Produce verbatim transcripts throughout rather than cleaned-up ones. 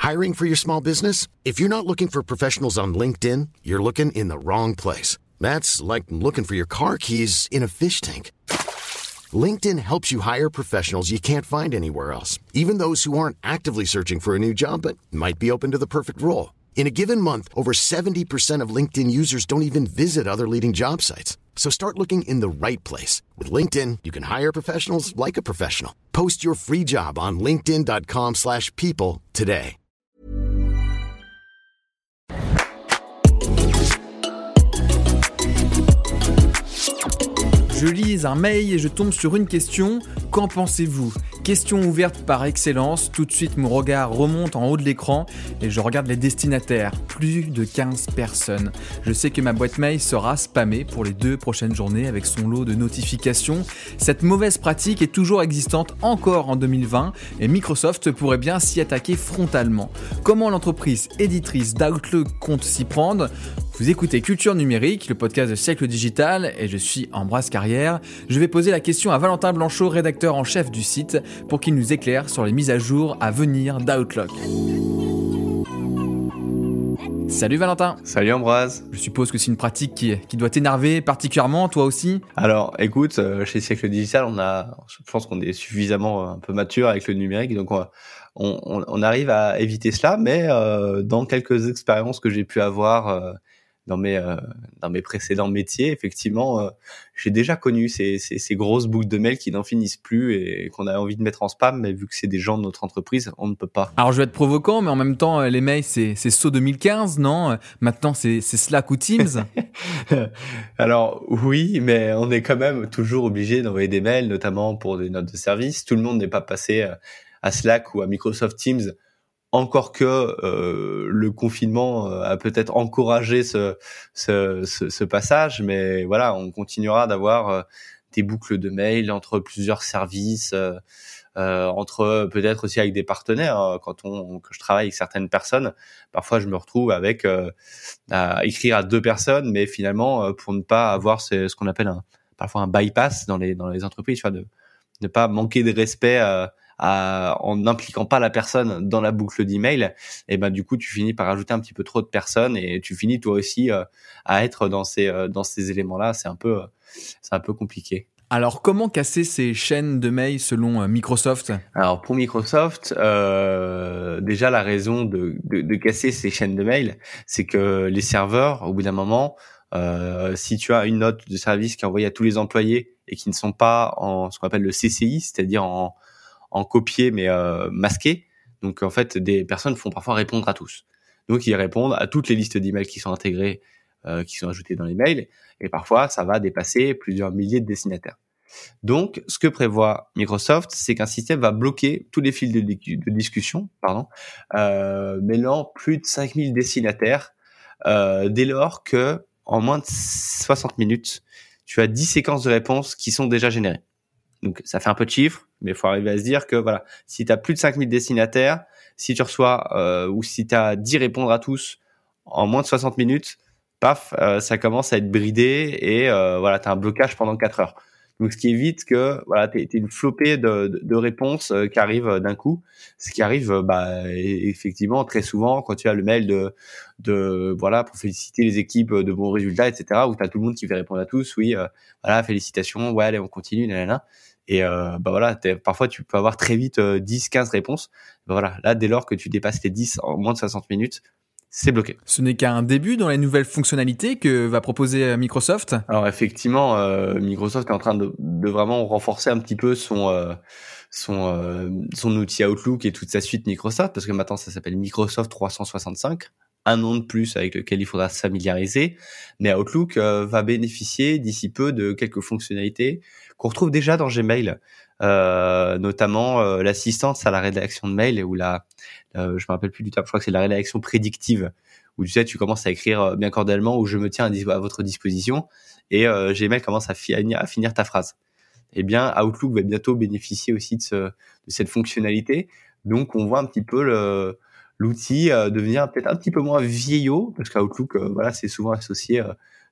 Hiring for your small business? If you're not looking for professionals on LinkedIn, you're looking in the wrong place. That's like looking for your car keys in a fish tank. LinkedIn helps you hire professionals you can't find anywhere else, even those who aren't actively searching for a new job but might be open to the perfect role. In a given month, over seventy percent of LinkedIn users don't even visit other leading job sites. So start looking in the right place. With LinkedIn, you can hire professionals like a professional. Post your free job on linkedin.com slash people today. Je lis un mail et je tombe sur une question. Qu'en pensez-vous ? Question ouverte par excellence. Tout de suite, mon regard remonte en haut de l'écran et je regarde les destinataires. Plus de quinze personnes. Je sais que ma boîte mail sera spammée pour les deux prochaines journées avec son lot de notifications. Cette mauvaise pratique est toujours existante encore en deux mille vingt et Microsoft pourrait bien s'y attaquer frontalement. Comment l'entreprise éditrice d'Outlook compte s'y prendre ? Vous écoutez Culture Numérique, le podcast de Siècle Digital, et je suis Ambroise Carrière. Je vais poser la question à Valentin Blanchot, rédacteur en chef du site, pour qu'il nous éclaire sur les mises à jour à venir d'Outlook. Salut Valentin. Salut Ambroise. Je suppose que c'est une pratique qui, qui doit t'énerver particulièrement, toi aussi ? Alors écoute, chez Siècle Digital, on a, je pense qu'on est suffisamment un peu mature avec le numérique, donc on, on, on arrive à éviter cela, mais euh, dans quelques expériences que j'ai pu avoir euh, dans mes euh, dans mes précédents métiers, effectivement, euh, j'ai déjà connu ces, ces ces grosses boucles de mails qui n'en finissent plus et qu'on a envie de mettre en spam, mais vu que c'est des gens de notre entreprise, on ne peut pas. Alors je vais être provocant, mais en même temps, les mails c'est c'est S O deux mille quinze, non ? Maintenant c'est c'est Slack ou Teams. Alors oui, mais on est quand même toujours obligé d'envoyer des mails, notamment pour des notes de service. Tout le monde n'est pas passé à Slack ou à Microsoft Teams. Encore que euh, le confinement a peut-être encouragé ce, ce, ce, ce passage, mais voilà, on continuera d'avoir euh, des boucles de mails entre plusieurs services, euh, euh, entre peut-être aussi avec des partenaires. Hein. Quand on, quand je travaille avec certaines personnes, parfois je me retrouve avec euh, à écrire à deux personnes, mais finalement euh, pour ne pas avoir ce, ce qu'on appelle un, parfois un bypass dans les dans les entreprises, tu vois, de ne pas manquer de respect à, À, en n'impliquant pas la personne dans la boucle d'email, et ben du coup tu finis par ajouter un petit peu trop de personnes et tu finis toi aussi euh, à être dans ces euh, dans ces éléments-là. C'est un peu euh, c'est un peu compliqué. Alors comment casser ces chaînes de mails selon euh, Microsoft ? Alors pour Microsoft, euh, déjà la raison de, de de casser ces chaînes de mails, c'est que les serveurs, au bout d'un moment, euh, si tu as une note de service qui est envoyée à tous les employés et qui ne sont pas en ce qu'on appelle le C C I, c'est-à-dire en en copier mais euh, masqué. Donc en fait, des personnes font parfois répondre à tous. Donc ils répondent à toutes les listes d'emails qui sont intégrées, euh, qui sont ajoutées dans les mails, et parfois ça va dépasser plusieurs milliers de destinataires. Donc ce que prévoit Microsoft, c'est qu'un système va bloquer tous les fils de, de discussion, pardon, euh, mêlant plus de cinq mille destinataires, euh, dès lors que en moins de soixante minutes, tu as dix séquences de réponses qui sont déjà générées. Donc ça fait un peu de chiffres, mais il faut arriver à se dire que voilà, si tu as plus de cinq mille destinataires, si tu reçois euh, ou si tu as dix répondre à tous en moins de soixante minutes, paf, euh, ça commence à être bridé et euh, voilà, tu as un blocage pendant quatre heures. Donc ce qui évite que voilà, tu aies une flopée de, de, de réponses euh, qui arrivent d'un coup, ce qui arrive euh, bah effectivement très souvent quand tu as le mail de de voilà pour féliciter les équipes de bons résultats, et cetera, où tu as tout le monde qui fait répondre à tous, oui, euh, voilà, félicitations, ouais, allez, on continue, nanana. Et euh, bah voilà, parfois tu peux avoir très vite euh, dix quinze réponses. Bah voilà, là dès lors que tu dépasses les dix en moins de soixante minutes, c'est bloqué. Ce n'est qu'un début dans les nouvelles fonctionnalités que va proposer Microsoft. Alors effectivement, euh, Microsoft est en train de, de vraiment renforcer un petit peu son euh, son euh, son outil Outlook et toute sa suite Microsoft, parce que maintenant ça s'appelle Microsoft trois cent soixante-cinq, un nom de plus avec lequel il faudra se familiariser. Mais Outlook euh, va bénéficier d'ici peu de quelques fonctionnalités qu'on retrouve déjà dans Gmail, euh, notamment euh, l'assistance à la rédaction de mail, ou la, euh, je me rappelle plus du terme, je crois que c'est la rédaction prédictive, où tu sais, tu commences à écrire bien cordialement, où je me tiens à, à votre disposition, et euh, Gmail commence à finir, à finir ta phrase. Eh bien, Outlook va bientôt bénéficier aussi de, ce, de cette fonctionnalité. Donc, on voit un petit peu le, l'outil euh, devenir peut-être un petit peu moins vieillot, parce qu'Outlook, euh, voilà, c'est souvent associé euh,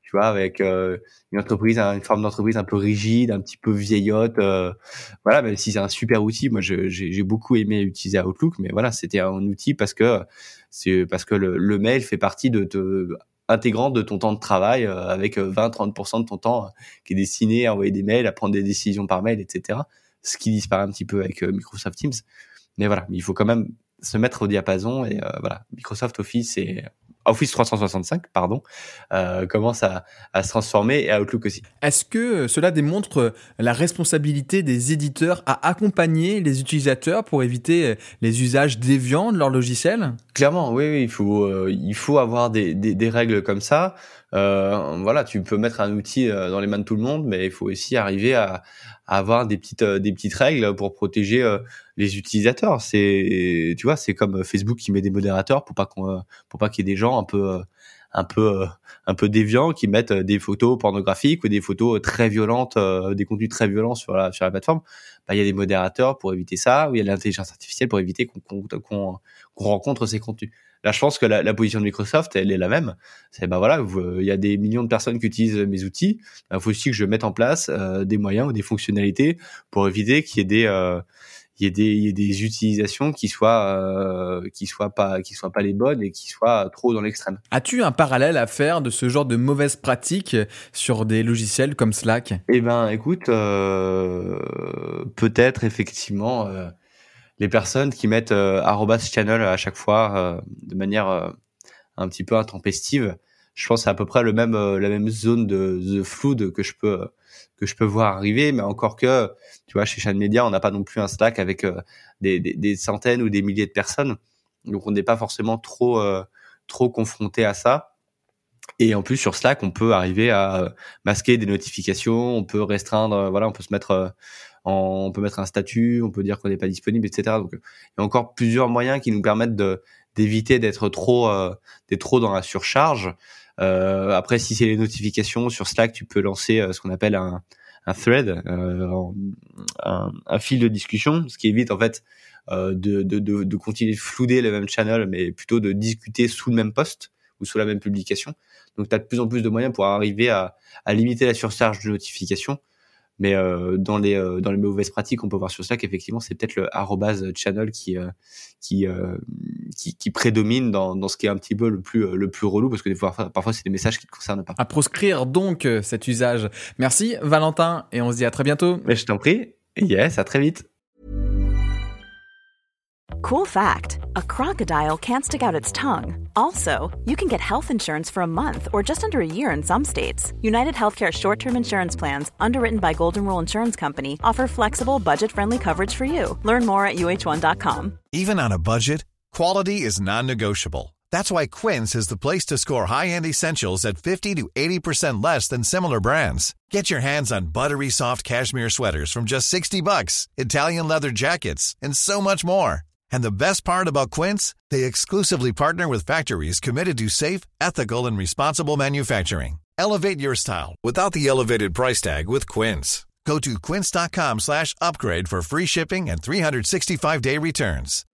tu vois, avec euh, une entreprise, une forme d'entreprise un peu rigide, un petit peu vieillotte. Euh, voilà, même si c'est un super outil, moi je, j'ai, j'ai beaucoup aimé utiliser Outlook, mais voilà, c'était un outil parce que c'est parce que le, le mail fait partie de te intégrante de ton temps de travail, euh, avec vingt à trente pour cent de ton temps euh, qui est destiné à envoyer des mails, à prendre des décisions par mail, et cetera. Ce qui disparaît un petit peu avec euh, Microsoft Teams. Mais voilà, il faut quand même se mettre au diapason et euh, voilà, Microsoft Office et Office trois cent soixante-cinq, pardon, euh, commence à, à se transformer et Outlook aussi. Est-ce que cela démontre la responsabilité des éditeurs à accompagner les utilisateurs pour éviter les usages déviants de leur logiciel ? Clairement, oui, oui, il faut, euh, il faut avoir des, des, des règles comme ça. Euh, voilà, tu peux mettre un outil dans les mains de tout le monde, mais il faut aussi arriver à, à avoir des petites, des petites règles pour protéger euh, les utilisateurs. C'est, tu vois, c'est comme Facebook qui met des modérateurs pour pas qu'on, pour pas qu'il y ait des gens un peu, un peu, un peu déviants qui mettent des photos pornographiques ou des photos très violentes, euh, des contenus très violents sur la, sur la plateforme. Bah, il y a des modérateurs pour éviter ça, ou il y a l'intelligence artificielle pour éviter qu'on, qu'on, qu'on, qu'on rencontre ces contenus. Là, je pense que la, la position de Microsoft, elle est la même. C'est bah voilà, il y a des millions de personnes qui utilisent mes outils. Il faut aussi que je mette en place euh, des moyens ou des fonctionnalités pour éviter qu'il y ait des euh, il y ait des il y ait des utilisations qui soient euh, qui soient pas qui soient pas les bonnes et qui soient trop dans l'extrême. As-tu un parallèle à faire de ce genre de mauvaises pratiques sur des logiciels comme Slack ? Eh ben, écoute, euh, peut-être effectivement. Euh, les personnes qui mettent euh, arobase channel à chaque fois euh, de manière euh, un petit peu intempestive, je pense que c'est à peu près le même euh, la même zone de, de flou de, que je peux euh, que je peux voir arriver, mais encore que tu vois, chez Channel Media, on n'a pas non plus un Slack avec euh, des, des des centaines ou des milliers de personnes, donc on n'est pas forcément trop euh, trop confronté à ça. Et en plus sur Slack, on peut arriver à masquer des notifications, on peut restreindre, voilà, on peut se mettre euh, on peut mettre un statut, on peut dire qu'on n'est pas disponible, et cetera. Donc, il y a encore plusieurs moyens qui nous permettent de d'éviter d'être trop euh, d'être trop dans la surcharge. Euh, après, si c'est les notifications sur Slack, tu peux lancer euh, ce qu'on appelle un un thread, euh, un, un fil de discussion, ce qui évite en fait euh, de, de de de continuer de flouder le même channel, mais plutôt de discuter sous le même post ou sous la même publication. Donc, tu as de plus en plus de moyens pour arriver à à limiter la surcharge de notifications. Mais euh, dans les euh, dans les mauvaises pratiques qu'on peut voir sur Slack, effectivement, c'est peut-être le arrobase channel qui euh, qui, euh, qui qui prédomine dans dans ce qui est un petit peu le plus le plus relou, parce que des fois parfois c'est des messages qui ne concernent pas. À proscrire donc cet usage. Merci Valentin et on se dit à très bientôt. Mais je t'en prie. Yes, à très vite. Cool fact, a crocodile can't stick out its tongue. Also, you can get health insurance for a month or just under a year in some states. United Healthcare short-term insurance plans, underwritten by Golden Rule Insurance Company, offer flexible, budget-friendly coverage for you. Learn more at U H one dot com. Even on a budget, quality is non-negotiable. That's why Quince is the place to score high-end essentials at fifty to eighty percent less than similar brands. Get your hands on buttery soft cashmere sweaters from just sixty bucks, Italian leather jackets, and so much more. And the best part about Quince, they exclusively partner with factories committed to safe, ethical, and responsible manufacturing. Elevate your style without the elevated price tag with Quince. Go to quince dot com slash upgrade for free shipping and three sixty-five day returns.